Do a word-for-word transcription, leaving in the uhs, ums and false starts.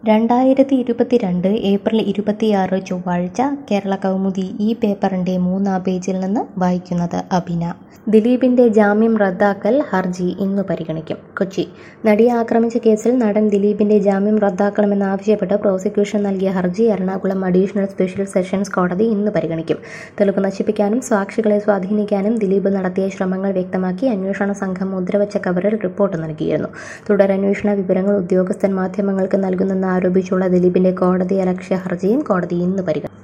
രണ്ടായിരത്തി ഇരുപത്തിരണ്ട് ഏപ്രിൽ ഇരുപത്തിയാറ് ചൊവ്വാഴ്ച കേരള കൗമുദി ഈ പേപ്പറിന്റെ മൂന്നാം പേജിൽ നിന്ന് വായിക്കുന്നത് അഭിന. ദിലീപിന്റെ ജാമ്യം റദ്ദാക്കൽ ഹർജി ഇന്ന് പരിഗണിക്കും. കൊച്ചി: നടിയെ ആക്രമിച്ച കേസിൽ നടൻ ദിലീപിന്റെ ജാമ്യം റദ്ദാക്കണമെന്നാവശ്യപ്പെട്ട് പ്രോസിക്യൂഷൻ നൽകിയ ഹർജി എറണാകുളം അഡീഷണൽ സ്പെഷ്യൽ സെഷൻസ് കോടതി ഇന്ന് പരിഗണിക്കും. തെളിവ് നശിപ്പിക്കാനും സാക്ഷികളെ സ്വാധീനിക്കാനും ദിലീപ് നടത്തിയ ശ്രമങ്ങൾ വ്യക്തമാക്കി അന്വേഷണ സംഘം മുദ്രവച്ച കവറിൽ റിപ്പോർട്ട് നൽകിയിരുന്നു. തുടരന്വേഷണ വിവരങ്ങൾ ഉദ്യോഗസ്ഥൻ മാധ്യമങ്ങൾക്ക് നൽകുന്നെന്ന് ആരോപിച്ചുള്ള ദിലീപിന്റെ കോടതിയലക്ഷ്യ ഹർജിയും കോടതി ഇന്ന് പരിഗണിക്കും.